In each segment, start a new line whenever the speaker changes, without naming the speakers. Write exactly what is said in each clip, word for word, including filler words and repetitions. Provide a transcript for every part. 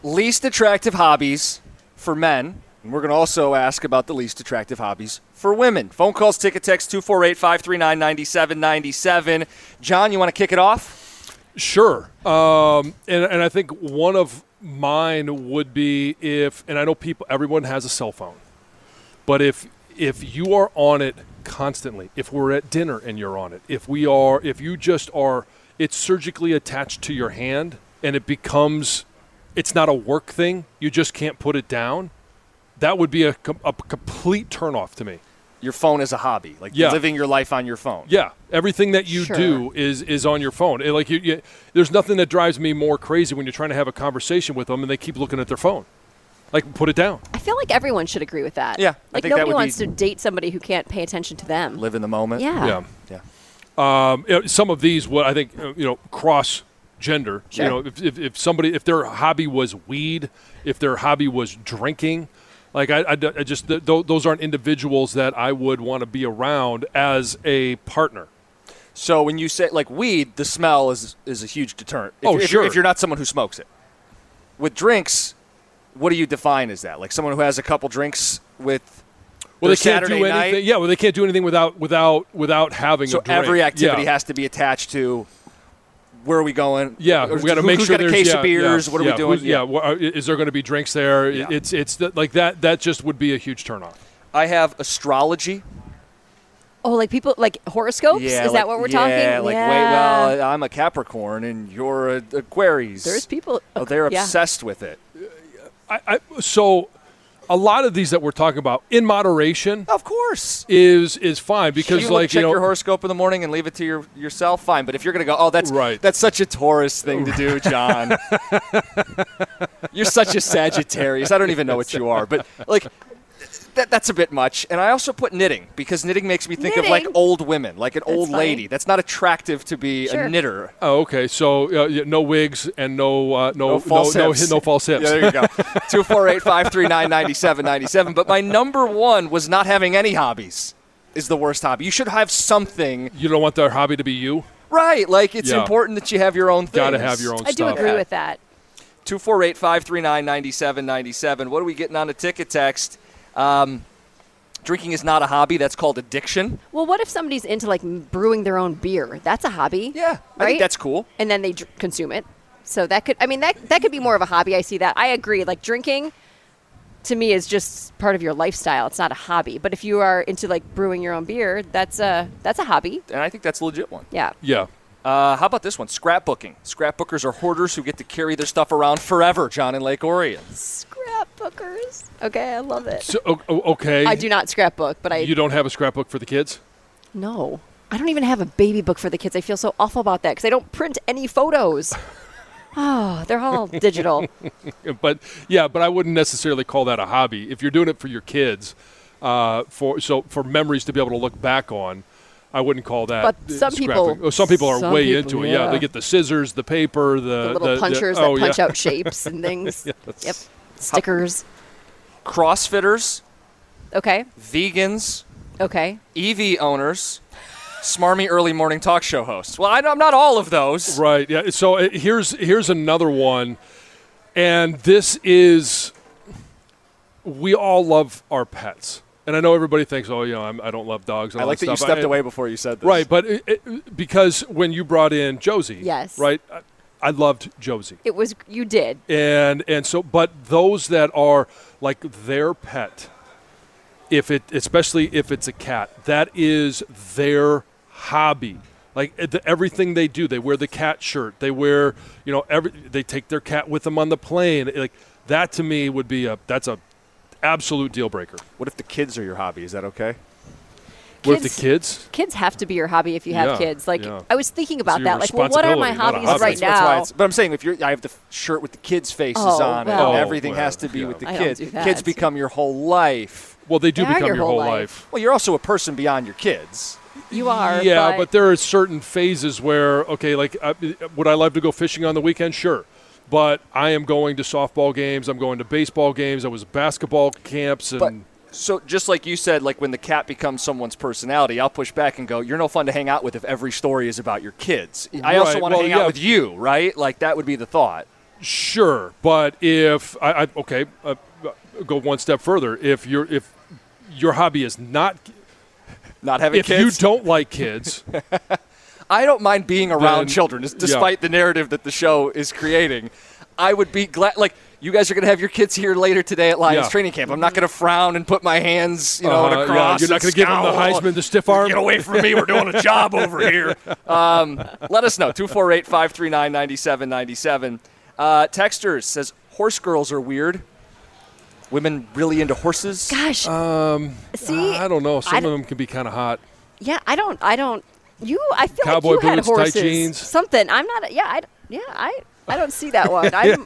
least attractive hobbies for men. And we're going to also ask about the least attractive hobbies for women. Phone calls, ticket text, two four eight, five three nine, nine seven nine seven. John, you want to kick it off?
Sure. Um, and, and I think one of mine would be if, and I know people, everyone has a cell phone, but if if you are on it constantly, if we're at dinner and you're on it, if we are, if you just are, it's surgically attached to your hand and it becomes, it's not a work thing, you just can't put it down. That would be a, a complete turnoff to me.
Your phone is a hobby, like
yeah.
living your life on your phone.
Yeah, everything that you
sure.
do is is on your phone. It, like you, you, there's nothing that drives me more crazy when you're trying to have a conversation with them and they keep looking at their phone. Like, put it down.
I feel like everyone should agree with that.
Yeah, I
like
think
nobody
that would
wants
be,
to date somebody who can't pay attention to them.
Live in the moment.
Yeah.
Yeah.
Yeah.
Um, you know, some of these, what I think, you know, cross gender.
Sure.
You know, if, if if somebody, if their hobby was weed, if their hobby was drinking. Like, I, I, I just, th- those aren't individuals that I would want to be around as a partner.
So when you say, like, weed, the smell is is a huge deterrent. If
Oh,
you're, if
sure.
You're, if you're not someone who smokes it. With drinks, what do you define as that? Like someone who has a couple drinks with
Well,
their
they can't
Saturday
do anything.
night?
Yeah, well, they can't do anything without without without having
So
a drink.
every activity
yeah.
has to be attached to where are we going?
Yeah,
Or
we got to
who-
make
who's
sure
got a
there's
case
yeah,
of beers.
Yeah,
what are
yeah,
we doing?
who's- Yeah, wha- uh, is there going to be drinks there?
Yeah.
It's it's the, like that. That just would be a huge turnoff.
I have astrology.
Oh, like people, like horoscopes?
Yeah,
Is
like-
that what we're
yeah,
talking?
like,
yeah.
wait, well, I'm a Capricorn and you're a Aquarius.
There's people.
Oh, they're
yeah.
obsessed with it.
I, I, so, a lot of these that we're talking about in moderation
Of course.
is is fine because
you
like
check
you know
your horoscope in the morning and leave it to your, yourself, fine. But if you're going to go, oh, that's
Right.
that's such a Taurus thing to do, John. You're such a Sagittarius. I don't even know what you are. But, like, that that's a bit much. And I also put knitting because knitting makes me think of, like,
Knitting?
old women, like an
That's
old
funny.
lady. That's not attractive to be
Sure.
a knitter.
Oh, okay. So uh, yeah, no wigs and no uh, no
No false
no,
hips.
no, no false hips.
Yeah, there you go. two four eight, five three nine, nine seven nine seven. But my number one was not having any hobbies is the worst hobby. You should have something.
You don't want their hobby to be you.
Right. Like, it's
Yeah.
important that you have your own things.
Got to have your own
I do
stuff.
agree
Yeah.
with that.
two four eight, five three nine, nine seven nine seven. What are we getting on the ticket text? Um, drinking is not a hobby. That's called addiction.
Well, what if somebody's into like m- brewing their own beer? That's a hobby.
Yeah. I
Right?
think that's cool.
And then they dr- consume it. So that could, I mean, that that could be more of a hobby. I see that. I agree. Like drinking, to me, is just part of your lifestyle. It's not a hobby. But if you are into like brewing your own beer, that's a that's a hobby.
And I think that's a legit one.
Yeah.
Yeah.
Uh, how about this one? Scrapbooking. Scrapbookers are hoarders who get to carry their stuff around forever, John in Lake Orion.
Scrapbookers. Okay, I love it.
So o- o- okay.
I do not scrapbook, but I
You don't have a scrapbook for the kids?
no. I don't even have a baby book for the kids. I feel so awful about that because I don't print any photos. Oh, they're all digital.
But yeah, but I wouldn't necessarily call that a hobby. If you're doing it for your kids, uh, for so for memories to be able to look back on, I wouldn't call that.
But
uh,
some people-
scrapbook. Oh, some people are
some
way
people,
into it. Yeah.
yeah.
They get the scissors, the paper, the,
The little punchers
oh,
that punch
yeah.
out shapes and things.
Yes.
Yep. Stickers.
Crossfitters,
Okay.
vegans,
Okay.
E V owners, smarmy early morning talk show hosts. Well, I, I'm not all of those.
Right. Yeah. So uh, here's here's another one, and this is we all love our pets, and I know everybody thinks, oh, you know, I'm, I don't love dogs. And
I
all
like that you
stuff.
stepped
I-
away before you said this.
Right, but it, it, because when you brought in Josie,
Yes.
right, I, I loved Josie,
It was, you did.
and and so, but those that are like their pet, if it, especially if it's a cat, that is their hobby. Like uh, the, everything they do, they wear the cat shirt, they wear, you know, every they take their cat with them on the plane. Like that to me would be a that's a absolute deal breaker.
What if the kids are your hobby? Is that okay?
What if
Kids-
the kids?
Kids have to be your hobby if you have
Yeah,
kids. Like,
yeah.
I was thinking about
your
that. Like, well, what are my
responsibility, not a
hobbies
hobby.
right
That's- that's why
now?
it's- but I'm saying if you're, I have the f- shirt with the kids' faces
Oh,
on it,
well.
and
Oh,
everything
well,
has to be
yeah.
with the
I don't
kids.
do that.
Kids become your whole life.
Well, they do
They are
become
your
your
whole
whole
life.
life.
Well, you're also a person beyond your kids.
You are.
Yeah,
but,
but there are certain phases where, okay, like, uh, would I love to go fishing on the weekend? Sure. But I am going to softball games. I'm going to baseball games. I was at basketball camps. And
But so just like you said, like when the cat becomes someone's personality, I'll push back and go, you're no fun to hang out with if every story is about your kids. I also
Right,
want to
well,
hang
yeah.
out with you, right? Like that would be the thought.
Sure, but if I, I okay, uh, go one step further. If your if your hobby is not
Not having
if
kids?
you don't like kids,
I don't mind being around
Then-
children, just despite the narrative that the show is creating. I would be glad, like, you guys are going to have your kids here later today at Lions
Yeah.
training camp. I'm not going to frown and put my hands, you know,
Uh,
in a
yeah,
cross.
you're not
and
going to give them the
scowl.
Heisman, the stiff arm.
Get away from me. We're doing a job over here. Um, let us know. two four eight, five three nine, nine seven nine seven. Uh, Texters says, horse girls are weird. Women really into horses?
Gosh.
Um,
See,
I don't know. Some
I
of
don't-
them can be kind of hot.
Yeah, I don't. I don't. You. I feel
Cowboy
like you had
boots, tight
horses.
jeans.
Something. I'm not. Yeah. I. Yeah. I. I don't see that one. I'm,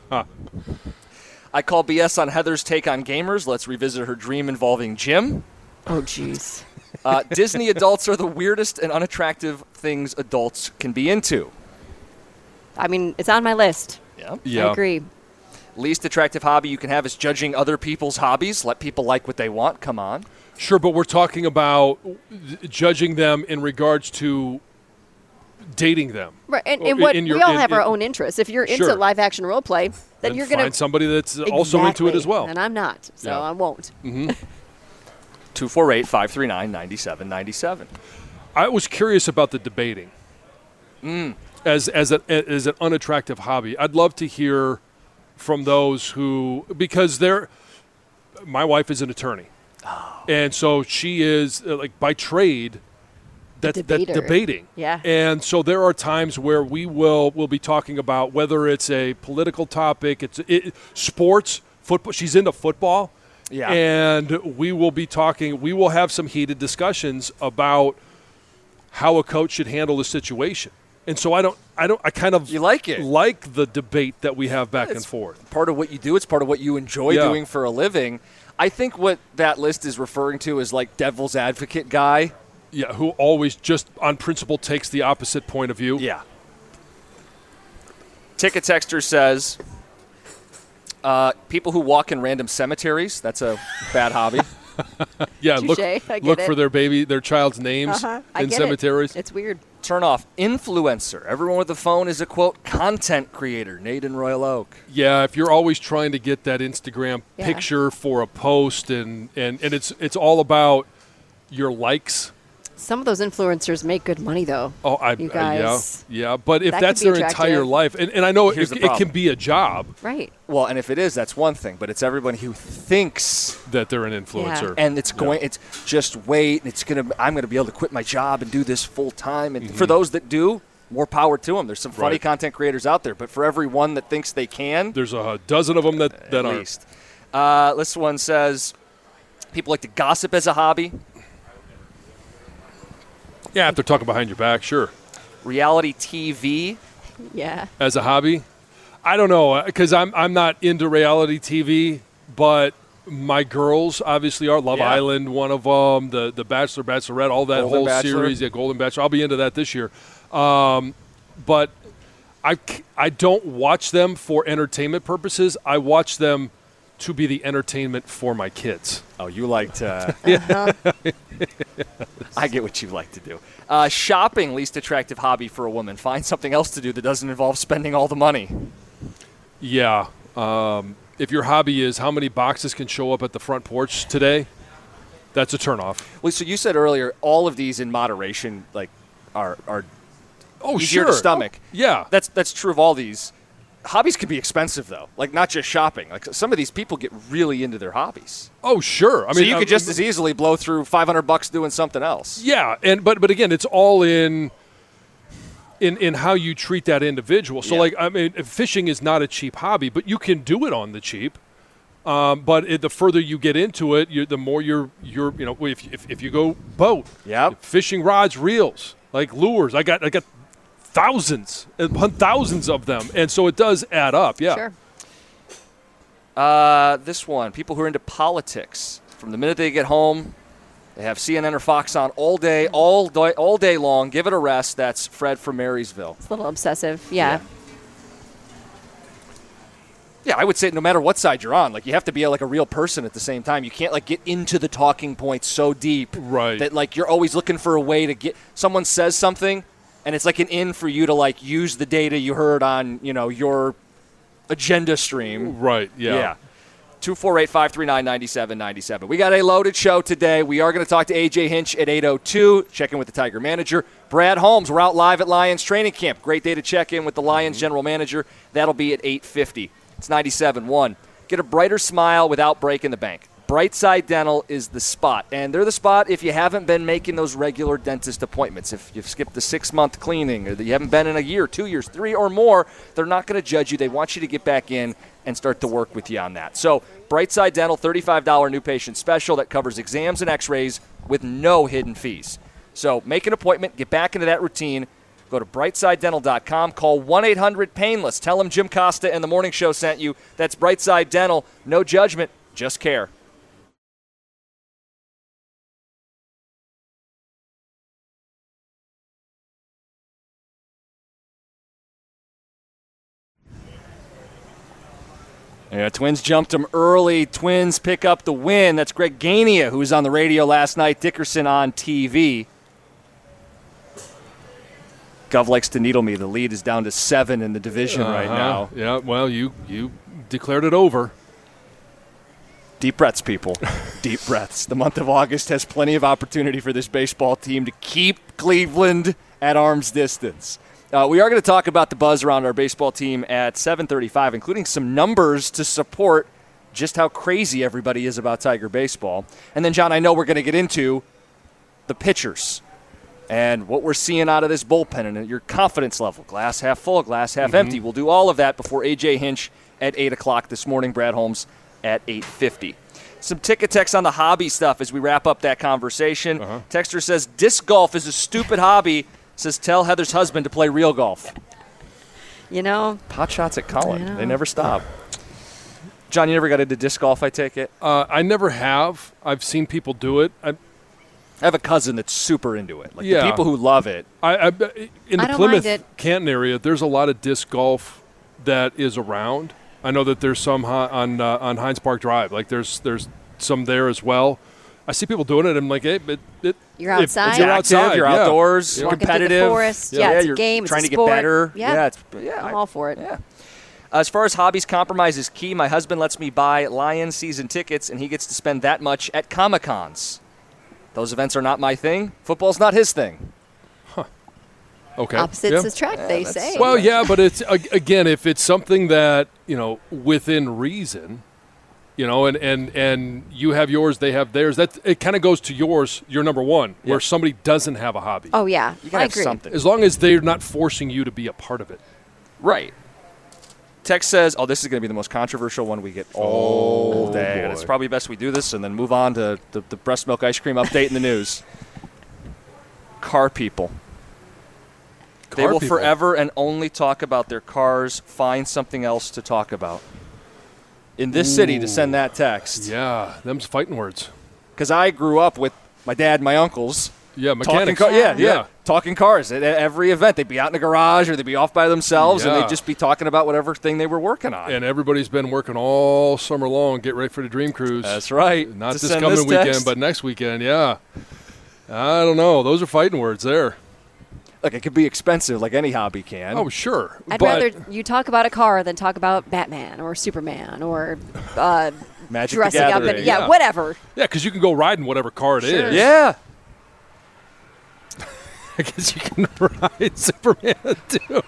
I call B S on Heather's take on gamers. Let's revisit her dream involving Jim.
oh, jeez.
Uh, Disney adults are the weirdest and unattractive things adults can be into.
I mean, it's on my list.
Yeah.
Yeah.
I agree.
Least attractive hobby you can have is judging other people's hobbies. Let people like what they want. Come on.
Sure, but we're talking about judging them in regards to dating them.
Right. And,
Or
and what
in your-
we all
in-
have our
in-
own interests. If you're into
Sure.
live action role play, then
And
you're
find
going to
somebody that's also into it as well.
And I'm not, so
Yeah.
I won't.
two four eight, five three nine, nine seven nine seven.
I was curious about the debating
Mm.
as as, a, as an unattractive hobby. I'd love to hear from those who, because they're, my wife is an attorney.
Oh.
And so she is, uh, like, by trade, that, that
debater.
debating.
Yeah.
And so there are times where we will will be talking about whether it's a political topic, it's it, sports, football. She's into football.
Yeah.
And we will be talking, we will have some heated discussions about how a coach should handle the situation. And so I don't, I don't, I kind of
You like it.
like the debate that we have back and
It's
forth.
part of what you do. It's part of what you enjoy
Yeah.
doing for a living. I think what that list is referring to is like devil's advocate guy.
Yeah, who always just on principle takes the opposite point of view.
Yeah. Ticket Texter says, uh, people who walk in random cemeteries, that's a bad hobby.
Yeah, look,
Touche, I get
look
it.
for their baby, their child's names
Uh-huh. I
in
get
cemeteries.
It. It's weird.
Turn off influencer. Everyone with a phone is a, quote, content creator. Nate in Royal Oak.
Yeah, if you're always trying to get that Instagram
Yeah.
picture for a post, and, and, and it's it's all about your likes.
Some of those influencers make good money, though.
Oh, I
You
uh,
guys.
yeah, yeah. But if
That
that's
could be
their entire
attractive.
life, and, and I know it,
Here's the
it can
problem.
be a job
Right.
Well, and if it is, that's one thing. But it's everybody who thinks,
that they're an influencer.
and it's going. It's just wait. It's gonna. I'm gonna be able to quit my job and do this full time. And for those that do, more power to them. There's some funny
Right.
content creators out there. But for every one that thinks they can,
There's a dozen of them that, that
at
aren't.
least. Uh, this one says, people like to gossip as a hobby.
Yeah, if they're talking behind your back, sure.
Reality T V.
Yeah.
As a hobby, I don't know, because I'm I'm not into reality T V, but my girls obviously are. Love
Yeah.
Island, one of them. The the Bachelor, Bachelorette, all that
Golden
whole
Bachelor.
series. Yeah, Golden Bachelor. I'll be into that this year. Um, but I c- I don't watch them for entertainment purposes. I watch them to be the entertainment for my kids.
Oh, you like to. I get what you like to do. Uh, shopping, least attractive hobby for a woman. Find something else to do that doesn't involve spending all the money.
Yeah. Um, if your hobby is how many boxes can show up at the front porch today, that's a turnoff.
Well, so you said earlier, all of these in moderation, like, are are
Oh,
easier
sure.
to stomach.
Yeah.
That's that's true of all these. Hobbies can be expensive though, like not just shopping. Like some of these people get really into their hobbies.
Oh, sure. I
So
mean,
you
uh,
could just as easily blow through five hundred bucks doing something else.
yeah, and but but again, it's all in in in how you treat that individual. So
Yeah.
like, I mean, fishing is not a cheap hobby, but you can do it on the cheap. Um, but it, the further you get into it, you, the more you're you're you know if if, if you go boat,
Yep.
fishing rods, reels, like lures. I got I got thousands and thousands of them, and so it does add up. Yeah.
Sure.
Uh, this one, people who are into politics. From the minute they get home, they have C N N or Fox on all day, all day, all day long. Give it a rest. That's Fred from Marysville.
It's a little obsessive. Yeah.
Yeah, I would say no matter what side you're on, like you have to be like a real person at the same time. You can't like get into the talking points so deep
Right.
that like you're always looking for a way to get someone says something and it's like an in for you to like use the data you heard on, you know, your agenda stream.
Right, yeah.
Yeah. two four eight, five three nine, nine seven nine seven. We got a loaded show today. We are going to talk to A J Hinch at eight oh two, check in with the Tiger manager. Brad Holmes, we're out live at Lions training camp. Great day to check in with the Lions general manager. That'll be at eight fifty. It's ninety-seven one. Get a brighter smile without breaking the bank. Brightside Dental is the spot, and they're the spot if you haven't been making those regular dentist appointments. If you've skipped the six-month cleaning or that you haven't been in a year, two years, three or more, they're not going to judge you. They want you to get back in and start to work with you on that. So Brightside Dental, thirty-five dollars new patient special that covers exams and x-rays with no hidden fees. So make an appointment, get back into that routine. Go to brightside dental dot com, call one eight hundred painless. Tell them Jim Costa and the Morning Show sent you. That's Brightside Dental. No judgment, just care. Yeah, Twins jumped them early. Twins pick up the win. That's Greg Gania, who was on the radio last night. Dickerson on T V. Gov likes to needle me. The lead is down to seven in the division
uh-huh.
right now.
Yeah, well, you you declared it over.
Deep breaths, people. Deep breaths. The month of August has plenty of opportunity for this baseball team to keep Cleveland at arm's distance. Uh, we are going to talk about the buzz around our baseball team at seven thirty-five, including some numbers to support just how crazy everybody is about Tiger baseball. And then, John, I know we're going to get into the pitchers and what we're seeing out of this bullpen and your confidence level. Glass half full, glass half mm-hmm. empty. We'll do all of that before A J Hinch at eight o'clock this morning. Brad Holmes at eight fifty. Some ticket text on the hobby stuff as we wrap up that conversation. Uh-huh. Texter says, disc golf is a stupid hobby. Says, tell Heather's husband to play real golf.
You know.
Pot shots at Colin. They never stop. John, you never got into disc golf, I take it?
Uh, I never have. I've seen people do it. I,
I have a cousin that's super into it. Like
yeah.
the people who love it.
I, I, in the
I don't
Plymouth,
mind it.
Canton area, there's a lot of disc golf that is around. I know that there's some on uh, on Hines Park Drive. Like there's there's some there as well. I see people doing it. I'm like, hey, but it,
you're outside.
If you're outside.
You're
yeah.
outdoors.
Walking
competitive.
through the forest. Yeah,
yeah
it's
you're
a game.
Trying
it's a
to
sport.
get better.
Yeah,
yeah, it's, yeah
I'm
I,
all for it.
Yeah. As far as hobbies, compromise is key. My husband lets me buy Lions season tickets, and he gets to spend that much at Comic-Cons. Those events are not my thing. Football's not his thing.
Huh. Okay.
Opposites
yeah.
attract,
yeah,
they say.
Well, yeah, but it's again, if it's something that you know within reason. You know, and, and, and you have yours, they have theirs. That it kind of goes to yours, your number one, where
Yep.
somebody doesn't have a hobby.
Oh, yeah.
You gotta
I
have
agree.
something.
As long as they're not forcing you to be a part of it.
Right. Text says, oh, this is going to be the most controversial one we get all
Oh,
day.
boy.
And it's probably best we do this and then move on to the, the breast milk ice cream update in the news. Car people. They
Car
will
people.
forever and only talk about their cars. Find something else to talk about. In this city to send that text.
Yeah, them's fighting words.
Because I grew up with my dad and my uncles.
Yeah,
Talking
mechanics.
car- yeah, yeah,
Yeah.
Talking cars at at every event. They'd be out in the garage or they'd be off by themselves and
Yeah.
they'd just be talking about whatever thing they were working on.
And everybody's been working all summer long. Get ready for the Dream Cruise.
That's right.
Not
To
this
send
coming
this
weekend,
text.
but next weekend, yeah. I don't know. Those are fighting words there.
Look, it could be expensive like any hobby can.
Oh, sure.
I'd
but
rather you talk about a car than talk about Batman or Superman or uh,
Magic the
dressing up.
Gathering.
In, yeah,
Yeah.
whatever.
Yeah, because you can go ride in whatever car it is.
Sure.
Yeah.
I guess you can ride Superman, too.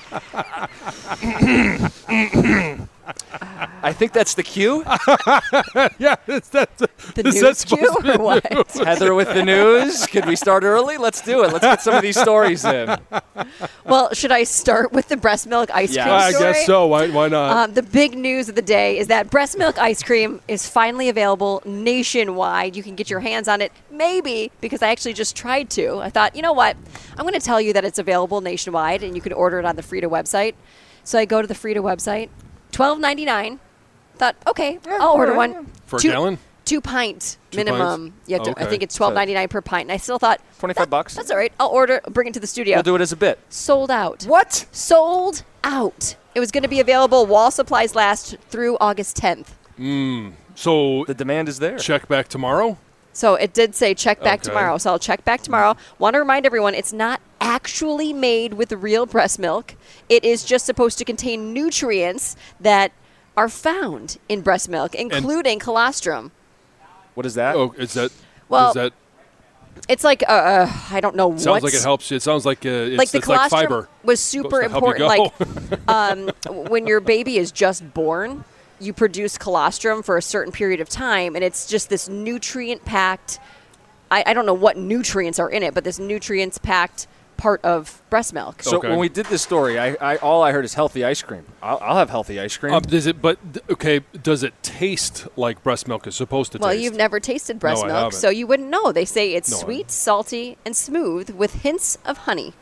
I think that's the cue.
yeah, is that,
The
is
news
that
cue
supposed to be
or what?
Heather with the news. Could we start early? Let's do it. Let's get some of these stories in.
Well, should I start with the breast milk ice
Yeah.
cream
I
story?
guess so. Why, why not?
Um, the big news of the day is that breast milk ice cream is finally available nationwide. You can get your hands on it, maybe, because I actually just tried to. I thought, you know what? I'm going to tell you that it's available nationwide, and you can order it on the Frida website. So I go to the Frida website, twelve ninety-nine. Thought, okay, I'll order one.
For a
two,
gallon?
Two pint
Two
minimum.
pints?
You have to, I
Okay.
think it's twelve ninety-nine per pint. And I still thought,
twenty-five
that-
bucks.
That's all right. I'll order, bring it to the studio.
We'll do it as a bit.
Sold out.
What?
Sold out. It was going to be available while supplies last through August tenth.
So
The demand is there.
check back tomorrow?
So it did say check back
Okay.
tomorrow. So I'll check back tomorrow. Want to remind everyone, it's not actually made with real breast milk. It is just supposed to contain nutrients that are found in breast milk, including and colostrum.
What is that?
Oh, is that?
Well,
is that
it's like uh, uh, I don't know what.
Sounds like it helps you. It sounds like uh, it's
like the
it's like
colostrum
fiber.
was super
Supposed to help you
important. Like um, when your baby is just born, you produce colostrum for a certain period of time, and it's just this nutrient-packed. I, I don't know what nutrients are in it, but this nutrients-packed part of breast milk.
So
Okay.
when we did this story, I, I all I heard is healthy ice cream. I'll, I'll have healthy ice cream.
Um, does it? But okay, does it taste like breast milk is supposed to
Well,
taste?
you've never tasted breast
No, I
milk,
haven't.
so you wouldn't know. They say it's
No, I
sweet,
haven't.
salty, and smooth with hints of honey.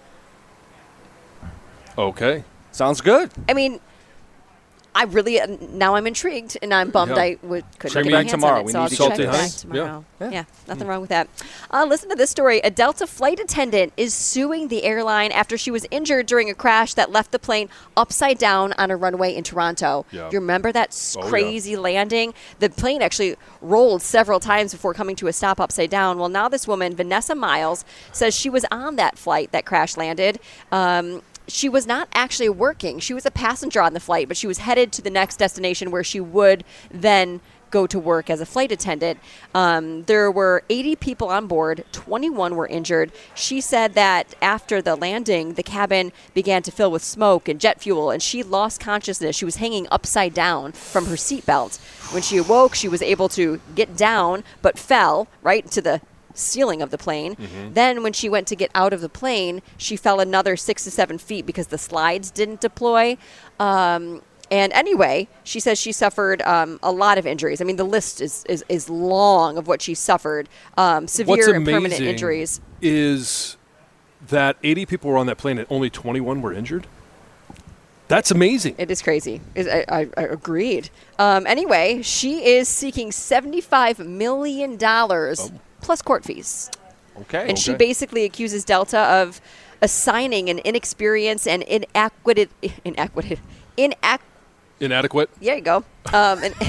Okay.
Sounds good.
I mean, I really uh, now I'm intrigued, and I'm bummed
Yeah.
I would couldn't
Check
get
back
my hands
tomorrow.
on it.
We
so
need
I'll
to
check
get
back
this.
tomorrow.
Yeah.
Yeah, nothing wrong with that. Uh, listen to this story. A Delta flight attendant is suing the airline after she was injured during a crash that left the plane upside down on a runway in Toronto.
Yeah.
You remember that s-
Oh, yeah.
crazy landing? The plane actually rolled several times before coming to a stop upside down. Well, now this woman, Vanessa Miles, says she was on that flight that crash landed. Um, She was not actually working. She was a passenger on the flight, but she was headed to the next destination where she would then go to work as a flight attendant. Um, there were eighty people on board. twenty-one were injured. She said that after the landing, the cabin began to fill with smoke and jet fuel, and she lost consciousness. She was hanging upside down from her seatbelt. When she awoke, she was able to get down, but fell right to the ceiling of the plane.
Mm-hmm.
Then when she went to get out of the plane, she fell another six to seven feet because the slides didn't deploy. Um, and anyway, she says she suffered um, a lot of injuries. I mean, the list is, is, is long of what she suffered. Um,
What's
severe and permanent
amazing
injuries.
is that eighty people were on that plane and only twenty-one were injured. That's amazing.
It is crazy. Is- I, I, I agreed. Um, anyway, she is seeking seventy-five million dollars plus court fees.
Okay.
And she
Okay.
basically accuses Delta of assigning an inexperienced and inadequate, inadequate, inac.
Inadequate.
There you go. Um, an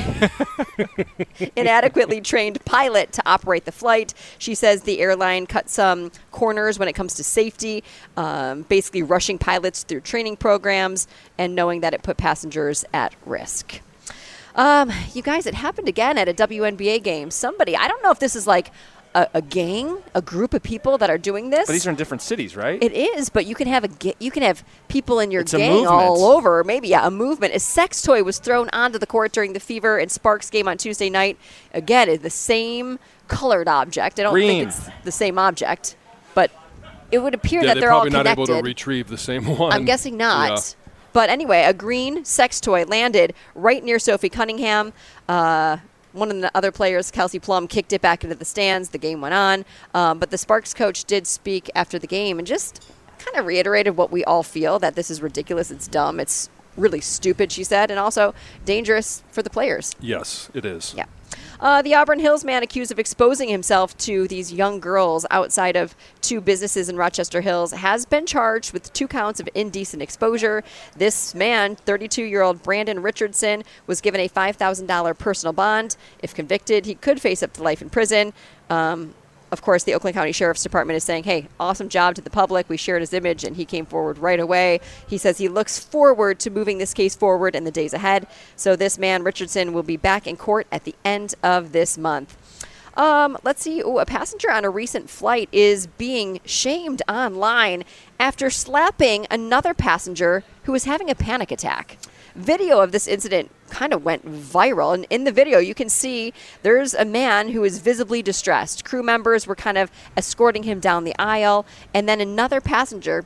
inadequately trained pilot to operate the flight. She says the airline cut some corners when it comes to safety, um, basically rushing pilots through training programs and knowing that it put passengers at risk. Um, you guys, it happened again at a W N B A game. Somebody, I don't know if this is like a, a gang, a group of people that are doing this.
But these are in different cities, right?
It is, but you can have a ga- you can have people in your
It's a
gang
movement.
all over. Maybe yeah, a movement. A sex toy was thrown onto the court during the Fever and Sparks game on Tuesday night. Again, it's the same colored object. I don't
Green.
think it's the same object, but it would appear
Yeah,
that
they're,
they're all
probably not
connected.
able to retrieve the same one.
I'm guessing not.
Yeah.
But anyway, a green sex toy landed right near Sophie Cunningham. Uh, one of the other players, Kelsey Plum, kicked it back into the stands. The game went on. Um, but the Sparks coach did speak after the game and just kind of reiterated what we all feel, that this is ridiculous, it's dumb, it's really stupid, she said, and also dangerous for the players.
Yes, it is.
Yeah. Uh, the Auburn Hills man accused of exposing himself to these young girls outside of two businesses in Rochester Hills has been charged with two counts of indecent exposure. This man, thirty-two-year-old Brandon Richardson, was given a five thousand dollars personal bond. If convicted, he could face up to life in prison. Um, Of course, the Oakland County Sheriff's Department is saying, hey, awesome job to the public. We shared his image, and he came forward right away. He says he looks forward to moving this case forward in the days ahead. So this man, Richardson, will be back in court at the end of this month. Um, let's see. Ooh, a passenger on a recent flight is being shamed online after slapping another passenger who was having a panic attack. Video of this incident kind of went viral, and in the video you can see there's a man who is visibly distressed. Crew members were kind of escorting him down the aisle, and then another passenger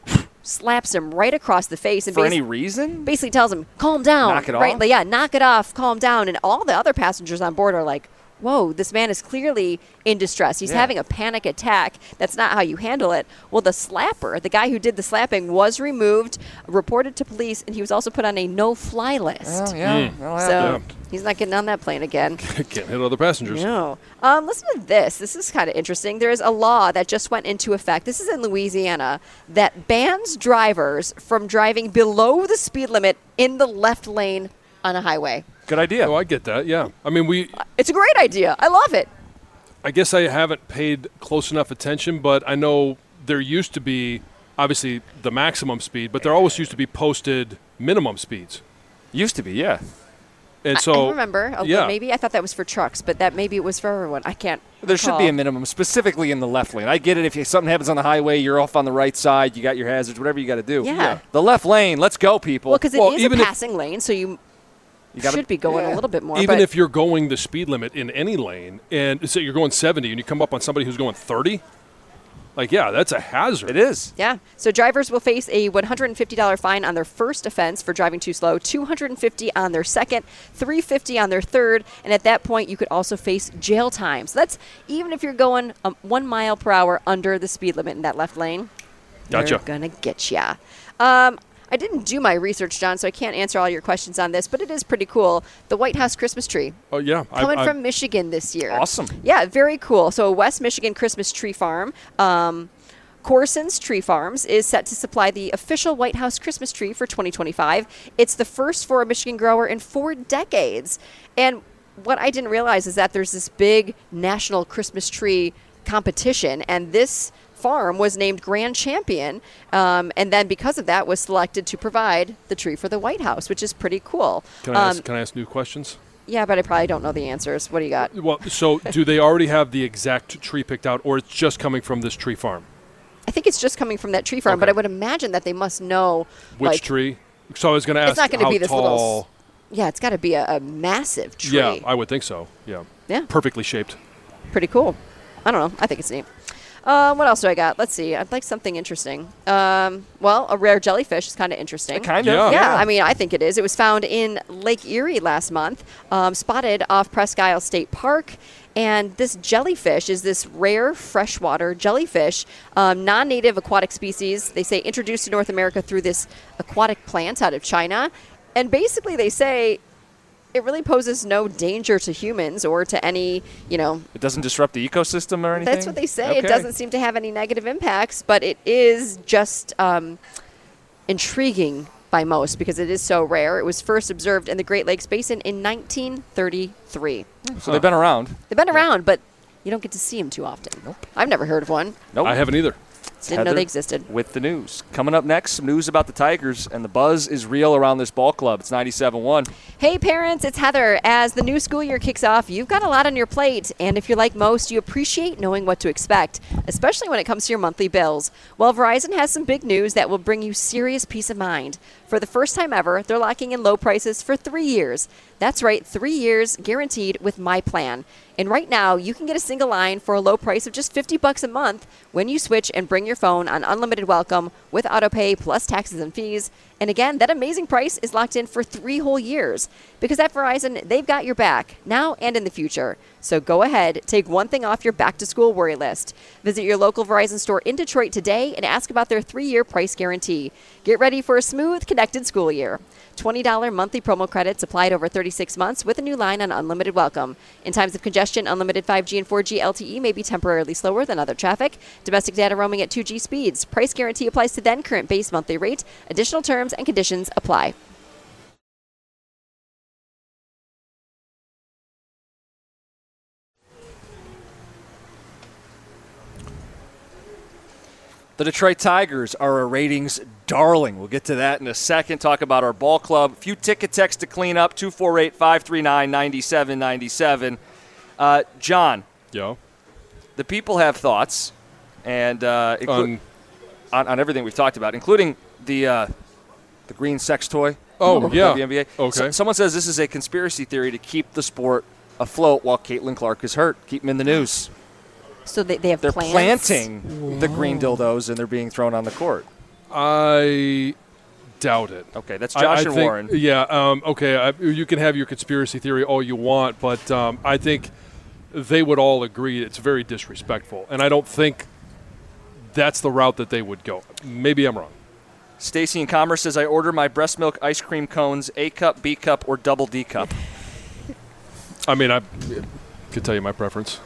slaps him right across the face and
For
basi-
any reason?
basically tells him, calm down.
Knock it
right?
off?
Yeah, knock it off, calm down. And all the other passengers on board are like, whoa, this man is clearly in distress. He's
Yeah.
having a panic attack. That's not how you handle it. Well, the slapper, the guy who did the slapping, was removed, reported to police, and he was also put on a no-fly list.
Well, yeah.
Mm.
that'll
So
happen.
Yeah.
he's not getting on that plane again.
Can't hit other passengers.
No. Um, listen to this. This is kind of interesting. There is a law that just went into effect. This is in Louisiana that bans drivers from driving below the speed limit in the left lane on a highway.
Good idea.
Oh, I get that. Yeah. I mean, we.
It's a great idea. I love it.
I guess I haven't paid close enough attention, but I know there used to be obviously the maximum speed, but there always used to be posted minimum speeds.
Used to be, yeah.
And
I-
so
I remember. a-
yeah.
Maybe I thought that was for trucks, but that maybe it was for everyone. I can't.
There should be a
recall.
minimum, specifically in the left lane. I get it. If you, something happens on the highway, you're off on the right side, you got your hazards, whatever you got to do.
Yeah. Yeah.
The left lane, let's go, people.
Well, because it
Well,
is
even
a
if-
passing lane, so you,
You gotta-
should be going
yeah.
a little bit more.
even
but
if you're going the speed limit in any lane, and say you're going seventy, and you come up on somebody who's going thirty, like yeah, that's a hazard.
It is.
Yeah. So drivers will face a one hundred fifty dollars fine on their first offense for driving too slow, two hundred fifty dollars on their second, three hundred fifty dollars on their third, and at that point you could also face jail time. So that's even if you're going um, one mile per hour under the speed limit in that left lane.
Gotcha.
They're gonna get ya. Um, I didn't do my research, John, so I can't answer all your questions on this, but it is pretty cool. The White House Christmas tree.
Oh yeah, I-
Coming
I-
from Michigan this year.
Awesome.
Yeah, very cool. So, West Michigan Christmas Tree Farm. Um, Corson's Tree Farms is set to supply the official White House Christmas tree for twenty twenty-five. It's the first for a Michigan grower in four decades. And what I didn't realize is that there's this big national Christmas tree competition, and this farm was named grand champion, um, and then because of that was selected to provide the tree for the White House, which is pretty cool.
Can I,
Um,
ask, can I ask new questions?
yeah, but I probably don't know the answers. What do you got?
Well, so do they already have the exact tree picked out, or it's just coming from this tree farm?
I think it's just coming from that tree farm, but
Okay.
I would imagine that they must know
Which
like,
tree? So I was going to ask
It's not going to
how
be this
tall.
little. Yeah, it's got to be a, a massive tree.
Yeah, I would think so. Yeah.
Yeah.
Perfectly shaped.
Pretty cool. I don't know. I think it's neat. Uh, what else do I got? Let's see. I'd like something interesting. Um, well, a rare jellyfish is kind of interesting.
Kind
Yeah.
of.
Yeah, I mean, I think it is. It was found in Lake Erie last month, um, spotted off Presque Isle State Park. And this jellyfish is this rare freshwater jellyfish, um, non-native aquatic species. They say introduced to North America through this aquatic plant out of China. And basically they say it really poses no danger to humans or to any, you know,
It doesn't disrupt the ecosystem or anything?
that's what they say. It
Okay.
doesn't seem to have any negative impacts, but it is just um, intriguing by most because it is so rare. It was first observed in the Great Lakes Basin in nineteen thirty-three.
So they've been around.
They've been around, but you don't get to see them too often. Nope. I've never heard of one.
Nope.
I haven't either.
Didn't know
Heather
they existed.
With the news. Coming up next, some news about the Tigers, and the buzz is real around this ball club. It's ninety-seven one.
Hey parents, it's Heather. As the new school year kicks off, you've got a lot on your plate, and if you're like most, you appreciate knowing what to expect, especially when it comes to your monthly bills. Well, Verizon has some big news that will bring you serious peace of mind. For the first time ever, they're locking in low prices for three years. That's right, three years guaranteed with My Plan. And right now, you can get a single line for a low price of just fifty bucks a month when you switch and bring your phone on unlimited welcome with autopay plus taxes and fees. And again, that amazing price is locked in for three whole years. Because at Verizon, they've got your back, now and in the future. So go ahead, take one thing off your back-to-school worry list. Visit your local Verizon store in Detroit today and ask about their three-year price guarantee. Get ready for a smooth, connected school year. twenty dollars monthly promo credits applied over thirty-six months with a new line on unlimited welcome. In times of congestion, unlimited five G and four G L T E may be temporarily slower than other traffic. Domestic data roaming at two G speeds. Price guarantee applies to then current base monthly rate. Additional terms and conditions apply.
The Detroit Tigers are a ratings darling. We'll get to that in a second. Talk about our ball club. A few ticket texts to clean up. two four eight, five three nine, nine seven nine seven. Uh, John,
Yo.
the people have thoughts, and uh, inclu-
Um,
on, on everything we've talked about, including the uh, the green sex toy.
Oh,
of
yeah.
the N B A.
Okay.
So- someone says this is a conspiracy theory to keep the sport afloat while Caitlin Clark is hurt. Keep him in the news.
So they, they have
They're
plants.
planting the green dildos, and they're being thrown on the court.
I doubt it.
Okay, that's
I-
Josh
I
and
think-
Warren.
Yeah, um, okay. I, you can have your conspiracy theory all you want, but um, I think they would all agree it's very disrespectful. And I don't think that's the route that they would go. Maybe I'm wrong.
Stacy in Commerce says, I order my breast milk ice cream cones A cup, B cup, or double D cup.
I mean, I could tell you my preference.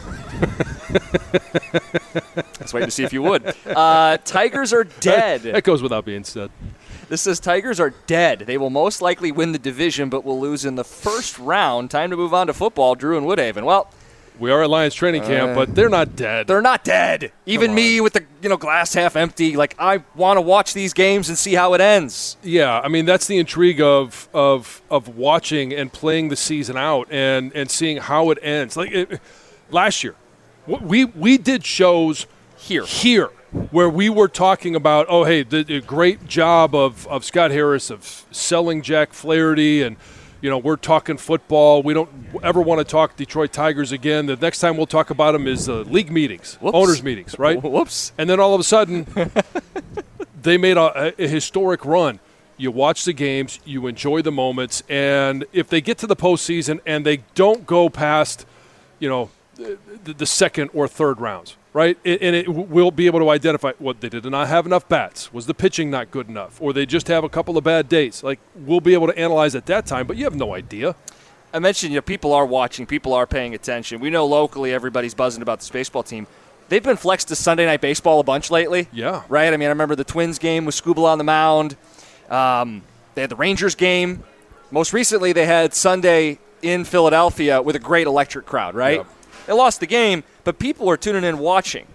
Let's wait to see if you would. Uh, Tigers are dead.
That goes without being said.
This says Tigers are dead. They will most likely win the division, but will lose in the first round. Time to move on to football. Drew and Woodhaven. Well,
We are at Lions training camp,
Uh,
but they're not dead.
They're not dead. Even
on.
me with the you know glass half empty, like I want to watch these games and see how it ends.
Yeah, I mean that's the intrigue of of of watching and playing the season out and and seeing how it ends. Like it, last year, we we did shows
Here.
here where we were talking about, oh hey, the, the great job of of Scott Harris of selling Jack Flaherty, and you know we're talking football. We don't ever want to talk Detroit Tigers again. The next time we'll talk about them is uh, league meetings,
Whoops.
owners meetings, right?
Whoops.
And then all of a sudden, they made a, a historic run. You watch the games, you enjoy the moments, and if they get to the postseason and they don't go past, you know, the, the second or third rounds, right? It, and it will be able to identify what they did not have enough bats. Was the pitching not good enough? Or they just have a couple of bad days? Like, we'll be able to analyze at that time, but you have no idea.
I mentioned, you know, people are watching, people are paying attention. We know locally everybody's buzzing about this baseball team. They've been flexed to Sunday Night Baseball a bunch lately.
Yeah.
Right? I mean, I remember the Twins game with Skubal on the mound. Um, they had the Rangers game. Most recently, they had Sunday in Philadelphia with a great electric crowd, right?
Yep.
They lost the game, but people are tuning in watching.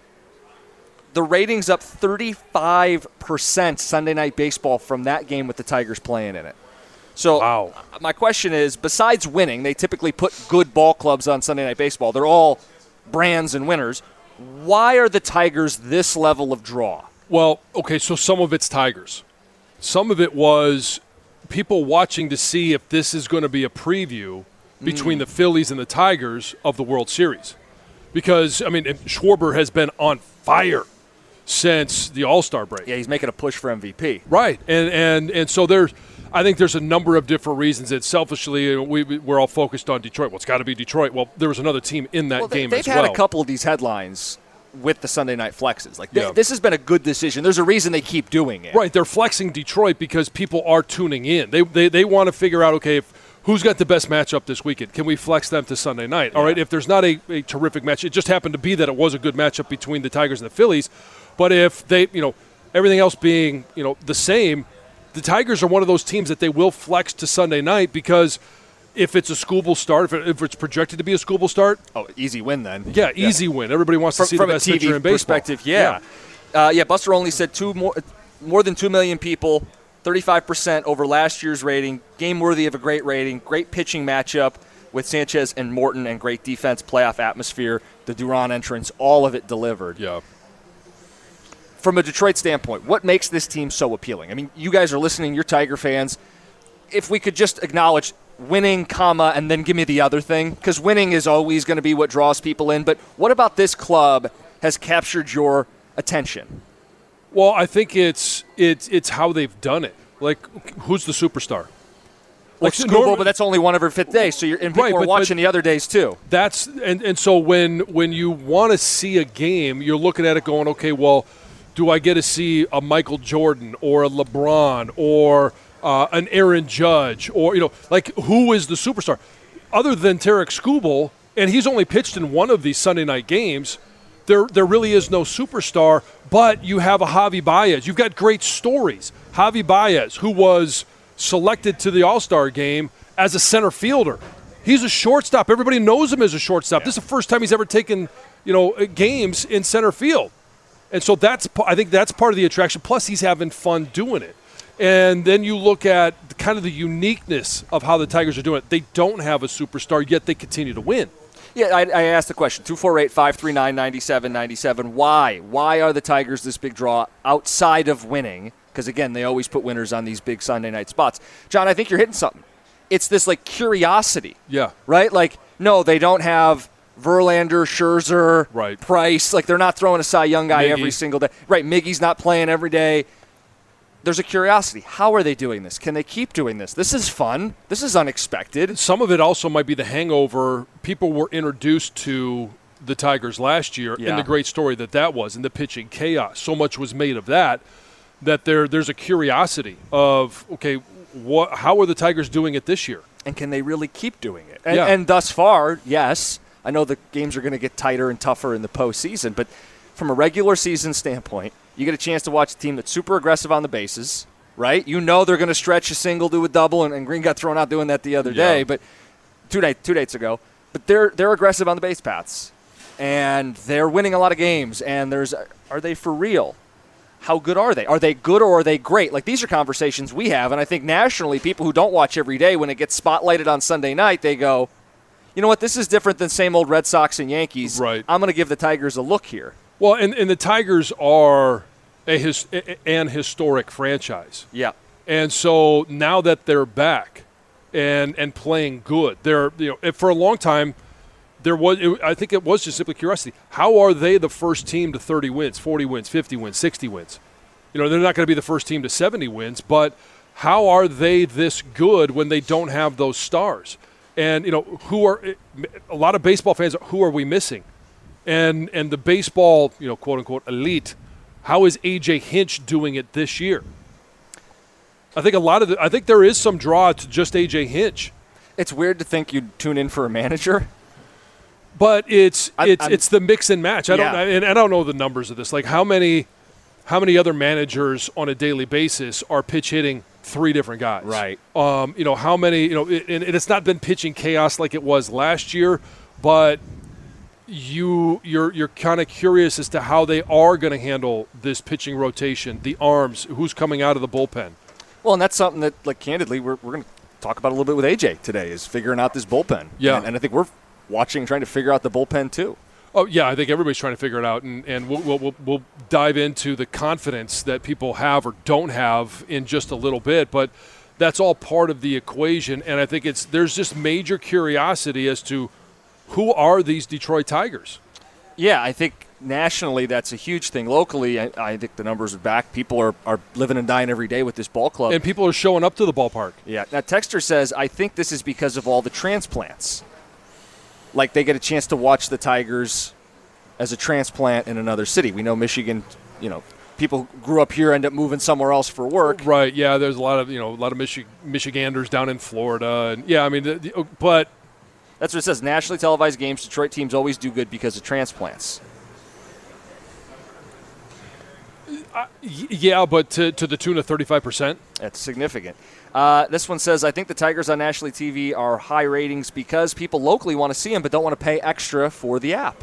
The ratings up thirty-five percent Sunday Night Baseball from that game with the Tigers playing in it. So
Wow.
my question is, besides winning, they typically put good ball clubs on Sunday Night Baseball. They're all brands and winners. Why are the Tigers this level of draw?
Well, okay, so some of it's Tigers. Some of it was people watching to see if this is going to be a preview between the Phillies and the Tigers of the World Series. Because, I mean, Schwarber has been on fire since the All-Star break.
Yeah, he's making a push for M V P.
Right, and and and so there's, I think there's a number of different reasons that selfishly we we're all focused on Detroit. Well, it's got to be Detroit. Well, there was another team in that
Well, they,
game
they've
as
had
well.
a couple of these headlines with the Sunday Night Flexes. Like th-
Yeah.
this has been a good decision. There's a reason they keep doing it.
Right, they're flexing Detroit because people are tuning in. They they they want to figure out, okay, if, who's got the best matchup this weekend? Can we flex them to Sunday night? All right, if there's not a, a terrific match, it just happened to be that it was a good matchup between the Tigers and the Phillies. But if they, you know, everything else being, you know, the same, the Tigers are one of those teams that they will flex to Sunday night because if it's a Skubal start, if, it, if it's projected to be a Skubal start,
Oh, easy win then.
yeah, easy win. Everybody wants
From,
to see
from
the
a
best
T V
pitcher in baseball.
perspective, yeah. Yeah. Uh, yeah, Buster only said two more, more than two million people, thirty-five percent over last year's rating, game worthy of a great rating, great pitching matchup with Sanchez and Morton, and great defense, playoff atmosphere, the Duran entrance, all of it delivered.
Yeah.
From a Detroit standpoint, what makes this team so appealing? I mean, you guys are listening, you're Tiger fans. If we could just acknowledge winning, comma, and then give me the other thing, because winning is always going to be what draws people in. But what about this club has captured your attention?
Well, I think it's it's it's how they've done it. Like, who's the superstar?
Like
so
Skubal,
norm-
but that's only one every fifth day, so you're, and people
Right,
are
but-
watching
but-
the other days too.
That's and, and so when when you want to see a game, you're looking at it going, okay, well, do I get to see a Michael Jordan or a LeBron or uh, an Aaron Judge, or, you know, like, who is the superstar? Other than Tarek Skubal, and he's only pitched in one of these Sunday night games, there there really is no superstar, but you have a Javi Baez. You've got great stories. Javi Baez, who was selected to the All-Star game as a center fielder. He's a shortstop. Everybody knows him as a shortstop. This is the first time he's ever taken, you know, games in center field. And so that's, I think that's part of the attraction. Plus, he's having fun doing it. And then you look at kind of the uniqueness of how the Tigers are doing it. They don't have a superstar, yet they continue to win.
Yeah, I, I asked the question, two four eight, five three nine, nine seven nine seven. Why? Why are the Tigers this big draw outside of winning? Because, again, they always put winners on these big Sunday night spots. John, I think you're hitting something. It's this, like, curiosity.
Yeah.
Right? Like, no, they don't have Verlander, Scherzer,
Right.
Price. Like, they're not throwing a Cy Young guy
Miggy.
every single day. Right, Miggy's not playing every day. There's a curiosity. How are they doing this? Can they keep doing this? This is fun. This is unexpected.
Some of it also might be the hangover. People were introduced to the Tigers last year
Yeah.
and the great story that that was, and the pitching chaos. So much was made of that that there there's a curiosity of, okay, what? How are the Tigers doing it this year?
And can they really keep doing it? And,
Yeah.
and thus far, yes. I know the games are going to get tighter and tougher in the postseason, but from a regular season standpoint, you get a chance to watch a team that's super aggressive on the bases, right? You know they're going to stretch a single, do a double, and, and Green got thrown out doing that the other
Yeah.
day, but two, night, two days ago. but they're they're aggressive on the base paths, and they're winning a lot of games. And there's, are they for real? How good are they? Are they good or are they great? Like, these are conversations we have, and I think nationally, people who don't watch every day, when it gets spotlighted on Sunday night, they go, you know what, this is different than same old Red Sox and Yankees.
Right.
I'm going to give the Tigers a look here.
Well, and, and the Tigers are a his, an historic franchise.
Yeah.
And so now that they're back and and playing good, they're, you know, for a long time, there was, it, I think it was just simply curiosity. How are they the first team to thirty wins, forty wins, fifty wins, sixty wins? You know, they're not going to be the first team to seventy wins, but how are they this good when they don't have those stars? And, you know, who are a lot of baseball fans, who are we missing? And and the baseball, you know, quote unquote elite, how is A J Hinch doing it this year? I think a lot of the, I think there is some draw to just A J Hinch.
It's weird to think you'd tune in for a manager.
But it's
I'm,
it's
I'm,
it's the mix and match. I
yeah.
don't and I don't know the numbers of this. Like, how many how many other managers on a daily basis are pitch hitting three different guys?
Right.
Um, you know, how many, you know, it, and it's not been pitching chaos like it was last year, but you you're you're kind of curious as to how they are going to handle this pitching rotation, the arms, who's coming out of the bullpen.
Well, and that's something that, like, candidly, we're we're going to talk about a little bit with A J today, is figuring out this bullpen.
Yeah.
And, and I think we're watching, trying to figure out the bullpen too.
Oh, yeah, I think everybody's trying to figure it out, and, and we'll, we'll, we'll dive into the confidence that people have or don't have in just a little bit, but that's all part of the equation, and I think it's there's just major curiosity as to who are these Detroit Tigers.
Yeah, I think nationally that's a huge thing. Locally, I, I think the numbers are back. People are, are living and dying every day with this ball club.
And people are showing up to the ballpark.
Yeah. Now, Texter says, I think this is because of all the transplants. Like, they get a chance to watch the Tigers as a transplant in another city. We know Michigan, you know, people who grew up here end up moving somewhere else for work.
Right, yeah, there's a lot of, you know, a lot of Michi- Michiganders down in Florida. And yeah, I mean, the, the, but
that's what it says. Nationally televised games, Detroit teams always do good because of transplants.
Uh, yeah, but to, to the tune of thirty-five percent?
That's significant. Uh, this one says, I think the Tigers on nationally T V are high ratings because people locally want to see them but don't want to pay extra for the app.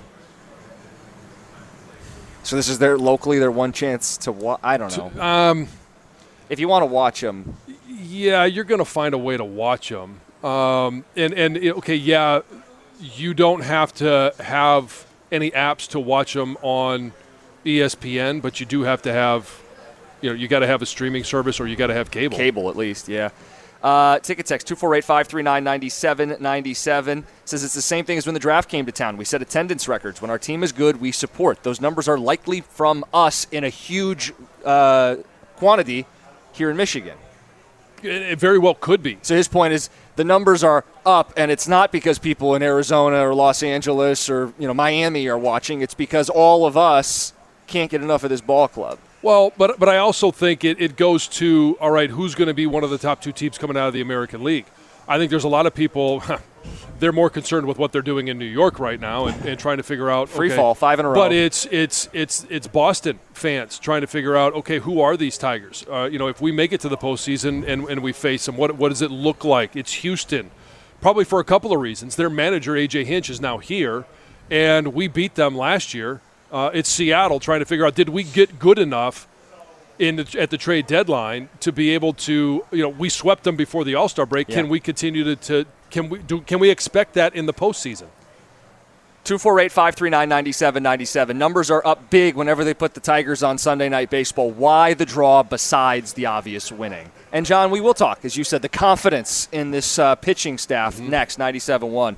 So this is their locally their one chance to watch. I don't know.
Um,
if you want to watch them.
Yeah, you're going to find a way to watch them. Um, and, and, okay, yeah, you don't have to have any apps to watch them on E S P N, but you do have to have, you know, you got to have a streaming service or you got to have cable.
Cable, at least, yeah. Uh, ticket text two four eight, five three nine, nine seven nine seven says it's the same thing as when the draft came to town. We set attendance records. When our team is good, we support. Those numbers are likely from us in a huge uh, quantity here in Michigan.
It very well could be.
So his point is the numbers are up, and it's not because people in Arizona or Los Angeles or, you know, Miami are watching. It's because all of us can't get enough of this ball club.
Well, but but I also think it, it goes to, all right, who's going to be one of the top two teams coming out of the American League? I think there's a lot of people, they're more concerned with what they're doing in New York right now and, and trying to figure out.
Free
okay,
fall, five in a row.
But it's it's it's it's Boston fans trying to figure out, okay, who are these Tigers? Uh, you know, if we make it to the postseason and, and we face them, what what does it look like? It's Houston, probably for a couple of reasons. Their manager, A J Hinch, is now here, and we beat them last year. Uh, it's Seattle trying to figure out, did we get good enough in the, at the trade deadline to be able to, you know, we swept them before the All-Star break.
Yeah.
Can we continue to, to can we do? Can we expect that in the postseason?
two four eight, five three nine, nine seven nine seven. Numbers are up big whenever they put the Tigers on Sunday Night Baseball. Why the draw besides the obvious winning? And, John, we will talk, as you said, the confidence in this uh, pitching staff mm-hmm. next, ninety-seven one.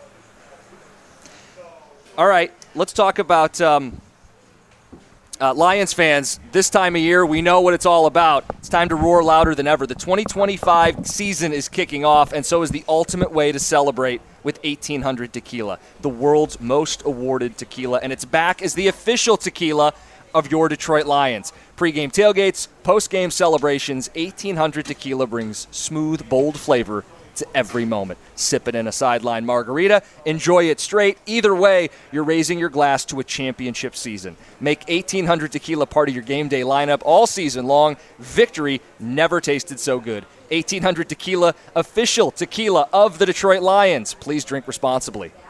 All right, let's talk about um, uh, Lions fans. This time of year, we know what it's all about. It's time to roar louder than ever. The twenty twenty-five season is kicking off, and so is the ultimate way to celebrate with eighteen hundred Tequila, the world's most awarded tequila, and it's back as the official tequila of your Detroit Lions. Pre-game tailgates, post-game celebrations, eighteen hundred Tequila brings smooth, bold flavor to every moment. Sip it in a sideline margarita, enjoy it straight. Either way, you're raising your glass to a championship season. Make eighteen hundred Tequila part of your game day lineup all season long. Victory never tasted so good. eighteen hundred Tequila, official tequila of the Detroit Lions. Please drink responsibly.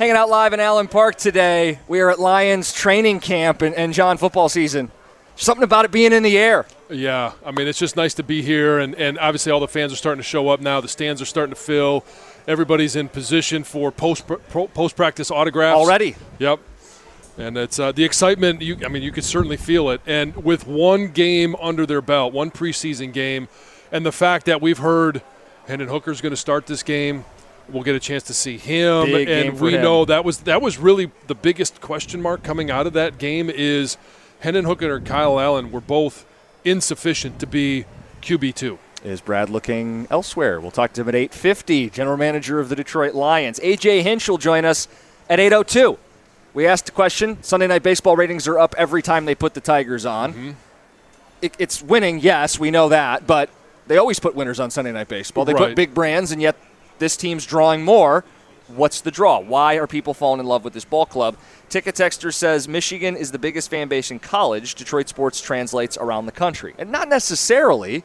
Hanging out live in Allen Park today. We are at Lions training camp and, and John, football season. Something about it being in the air.
Yeah, I mean, it's just nice to be here, and, and obviously all the fans are starting to show up now. The stands are starting to fill. Everybody's in position for post post practice autographs
already.
Yep, and it's uh, the excitement. You, I mean, you could certainly feel it. And with one game under their belt, one preseason game, and the fact that we've heard Hendon Hooker's going to start this game. We'll get a chance to see him,
Big
and
game for
we
him.
know that was that was really the biggest question mark coming out of that game is Hendon Hooker and Kyle Allen were both insufficient to be Q B two.
Is Brad looking elsewhere? We'll talk to him at eight fifty, general manager of the Detroit Lions. A J Hinch will join us at eight oh two. We asked a question. Sunday Night Baseball ratings are up every time they put the Tigers on.
Mm-hmm.
It, it's winning, yes, we know that, but they always put winners on Sunday Night Baseball. They
Right.
put big brands, and yet this team's drawing more. What's the draw? Why are people falling in love with this ball club? Ticket Texter says Michigan is the biggest fan base in college. Detroit sports translates around the country. And not necessarily.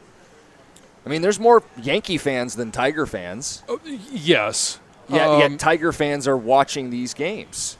I mean, there's more Yankee fans than Tiger fans.
Uh, yes.
Yet,
Um,
yet Tiger fans are watching these games.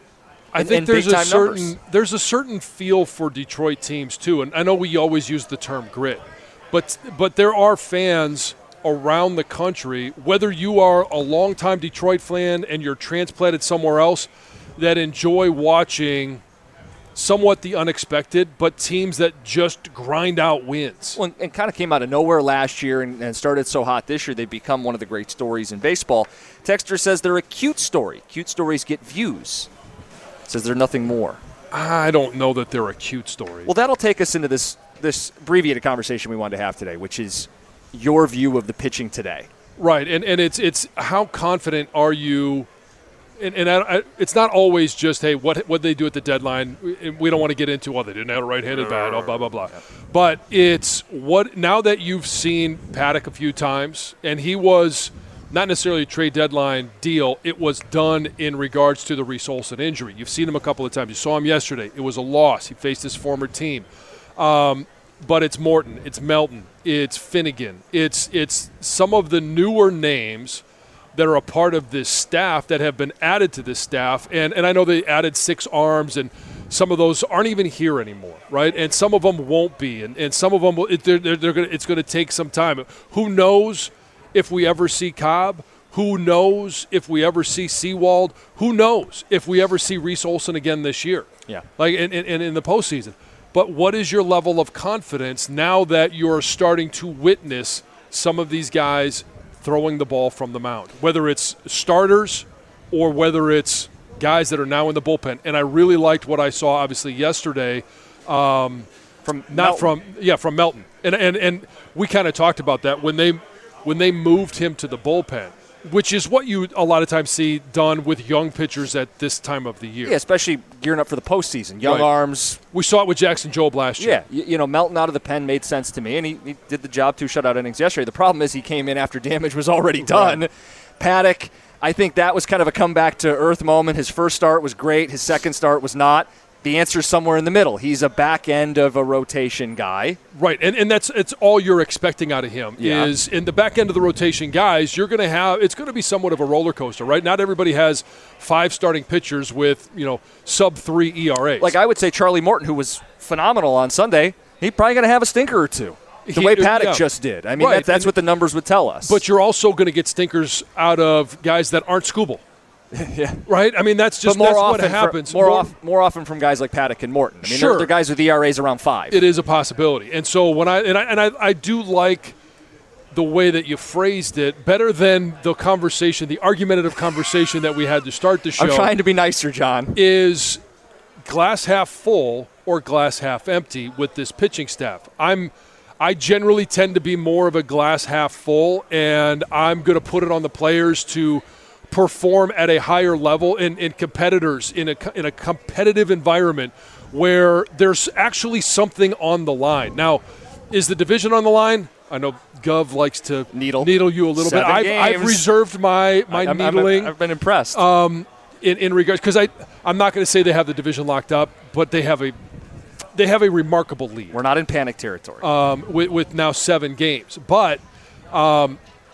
I
in-
think
in
there's a
big-time
certain
numbers.
there's a certain feel for Detroit teams too, and I know we always use the term grit, but but there are fans around the country, whether you are a longtime Detroit fan and you're transplanted somewhere else, that enjoy watching somewhat the unexpected, but teams that just grind out wins.
Well, and kind of came out of nowhere last year and, and started so hot this year, they've become one of the great stories in baseball. Texter says they're a cute story. Cute stories get views. Says they're nothing more.
I don't know that they're a cute story.
Well, that'll take us into this this abbreviated conversation we wanted to have today, which is your view of the pitching today.
Right, and, and it's it's how confident are you? And, and I, I, it's not always just, hey, what what they do at the deadline. We, we don't want to get into, well, they didn't have a right-handed bat, oh, blah, blah, blah. But it's what now that you've seen Paddock a few times, and he was not necessarily a trade deadline deal, it was done in regards to the Reese Olson injury. You've seen him a couple of times. You saw him yesterday. It was a loss. He faced his former team. Um, but it's Morton, it's Melton, it's Finnegan, it's it's some of the newer names that are a part of this staff that have been added to this staff. And, and I know they added six arms, and some of those aren't even here anymore, right? And some of them won't be, and, and some of them, will, it, they're, they're, they're gonna, it's going to take some time. Who knows if we ever see Cobb? Who knows if we ever see Sewald? Who knows if we ever see Reese Olson again this year?
Yeah.
Like in, in, in the postseason. But what is your level of confidence now that you're starting to witness some of these guys throwing the ball from the mound, whether it's starters or whether it's guys that are now in the bullpen? And I really liked what I saw, obviously, yesterday. Um,
From
not
Melton.
from yeah, from Melton. And and and we kind of talked about that when they when they moved him to the bullpen, which is what you a lot of times see done with young pitchers at this time of the year.
Yeah, especially gearing up for the postseason. Young
Right.
arms.
We saw it with Jackson Jobe last year.
Yeah, you, you know, Melton out of the pen made sense to me, and he, he did the job, two shutout innings yesterday. The problem is he came in after damage was already done.
Right.
Paddock, I think that was kind of a comeback to earth moment. His first start was great. His second start was not. The answer's somewhere in the middle. He's a back end of a rotation guy.
Right, and and that's it's all you're expecting out of him
Yeah.
is in the back end of the rotation guys, you're going to have it's going to be somewhat of a roller coaster, right? Not everybody has five starting pitchers with, you know, sub three E R As.
Like I would say Charlie Morton, who was phenomenal on Sunday, he's probably going to have a stinker or two. The
He-
way Paddock
yeah.
just did. I mean,
Right,
that, that's
and-
what the numbers would tell us.
But you're also going to get stinkers out of guys that aren't Scooble.
yeah.
Right? I mean, that's just
but more
that's
often
what
fr-
happens.
more, off, more often from guys like Paddock and Morton. I mean,
Sure.
they're, they're guys with E R As around five.
It is a possibility. And so when I and I and I, I do like the way that you phrased it better than the conversation, the argumentative conversation that we had to start the show.
I'm trying to be nicer, John.
Is glass half full or glass half empty with this pitching staff? I'm I generally tend to be more of a glass half full, and I'm going to put it on the players to perform at a higher level in, in competitors in a in a competitive environment where there's actually something on the line. Now, is the division on the line? I know Gov likes to
Needle.
needle you a little
Seven
bit. I've, I've
games.
reserved my my
I'm- I'm-
needling
I've been impressed.
in, in regards because I I'm not going to say they have the division locked up, but they have a they have a remarkable lead.
We're not in panic territory.
Um, with, with now seven games. But um,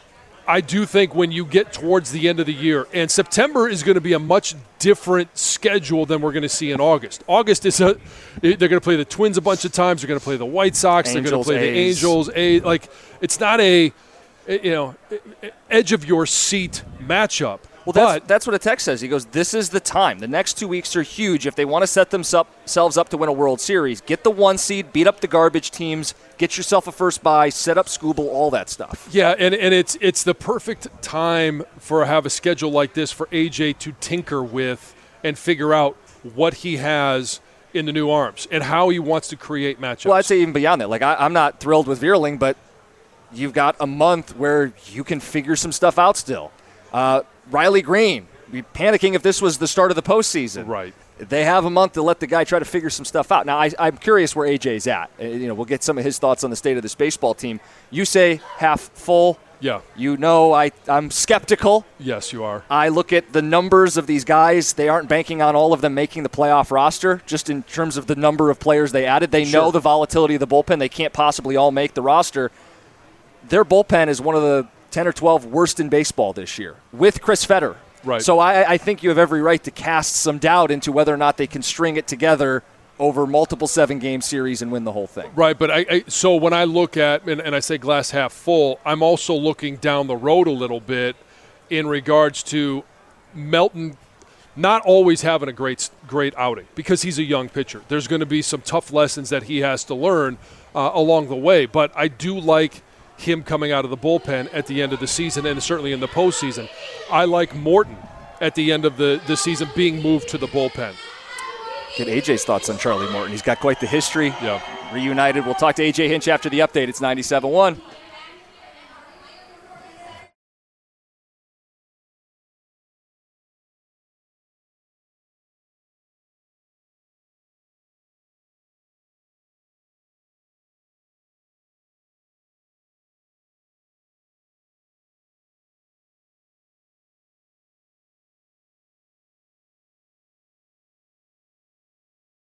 I do think when you get towards the end of the year, and September is going to be a much different schedule than we're going to see in August. August is a they're going to play the Twins a bunch of times. They're going to play the White Sox.
Angels,
they're going to play
A's.
the Angels. A like it's not a you know edge of your seat matchup.
Well, that's,
but,
that's what a text says. He goes, this is the time. The next two weeks are huge. If they want to set themselves up to win a World Series, get the one seed, beat up the garbage teams, get yourself a first bye, set up Scooble, all that stuff.
Yeah, and, and it's it's the perfect time for have a schedule like this for A J to tinker with and figure out what he has in the new arms and how he wants to create matchups.
Well, I'd say even beyond that. Like, I, I'm not thrilled with Vierling, but you've got a month where you can figure some stuff out still. Uh, Riley Green, be panicking if this was the start of the postseason.
Right.
They have a month to let the guy try to figure some stuff out. Now, I, I'm curious where A J's at. Uh, you know, we'll get some of his thoughts on the state of this baseball team. You say half full.
Yeah.
You know I, I'm skeptical.
Yes, you are.
I look at the numbers of these guys. They aren't banking on all of them making the playoff roster, just in terms of the number of players they added. They
Sure.
know the volatility of the bullpen. They can't possibly all make the roster. Their bullpen is one of the ten or twelve worst in baseball this year, with Chris Fetter.
Right.
So I, I think you have every right to cast some doubt into whether or not they can string it together over multiple seven-game series and win the whole thing.
Right, but I, I so when I look at, and, and I say glass half full, I'm also looking down the road a little bit in regards to Melton not always having a great great outing because he's a young pitcher. There's going to be some tough lessons that he has to learn uh, along the way, but I do like him coming out of the bullpen at the end of the season and certainly in the postseason. I like Morton at the end of the, the season being moved to the bullpen.
Get A J's thoughts on Charlie Morton. He's got quite the history.
Yeah.
Reunited. We'll talk to A J Hinch after the update. It's ninety-seven point one.